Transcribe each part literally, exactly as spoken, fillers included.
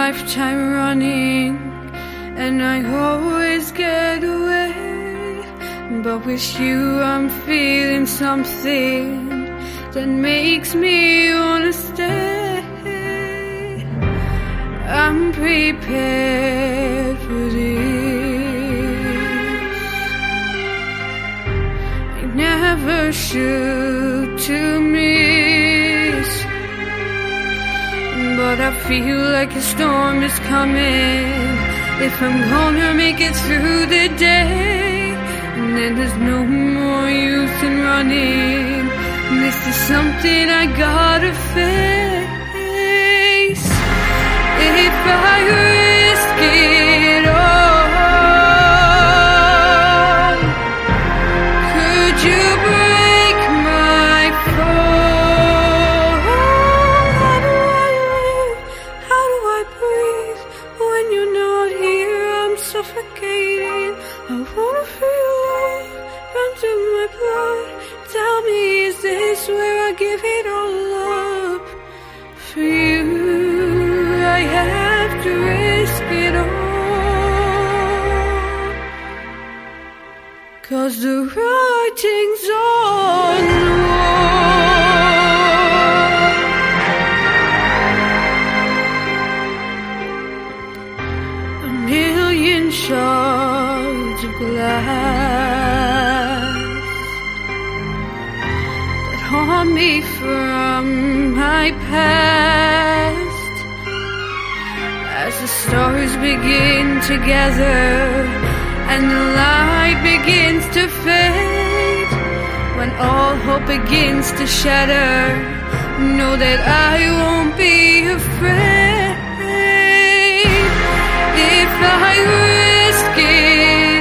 lifetime running, and I always get away. But with you I'm feeling something that makes me wanna stay. I'm prepared for this. I never shoot to miss, but I feel like a storm is coming. If I'm gonna make it through the day, and then there's no more use in running. This is something I gotta face. If I risk it all, could you break my fall? How do I live? How do I breathe? When you're not here, I'm suffocating. I wanna feel love run through my blood. Tell me, is this where I give it all up? For you, I have to risk it all. 'Cause the writing's on the wall. A million shards of glass that haunt me from my past. As the stars begin to gather and the light begins to fade, when all hope begins to shatter, know that I won't be afraid. If I risk it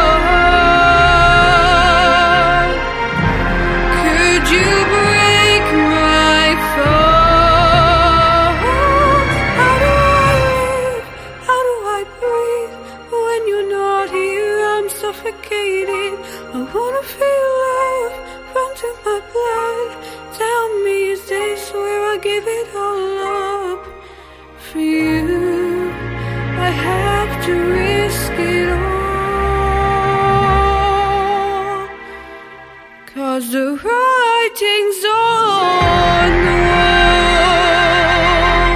all, could you break my fall? How do I live? How do I breathe? When you're not here, I'm suffocating. I wanna feel love run through my blood. Tell me, is this where I give it all up? For you, I have to risk it all. 'Cause the writing's on the wall.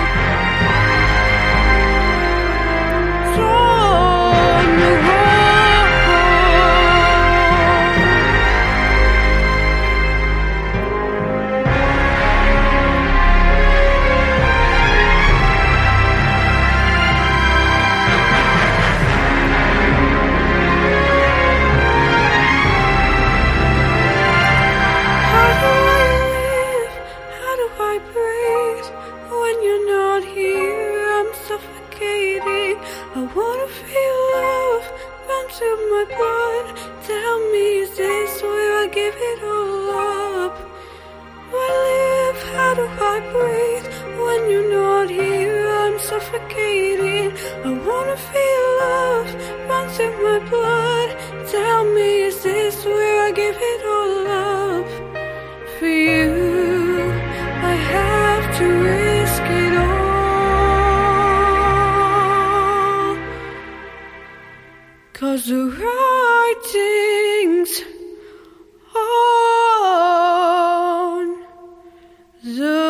It's on the wall. How do I live? How do I breathe? When you're not here, I'm suffocating. I wanna feel love run through my blood. Tell me, is this where I give it all up? I live, how do I breathe? When you're not here, I'm suffocating. I wanna feel love run through my blood. Tell me, is this where I give it all up? For you, I have to risk it all. 'Cause the writing's on the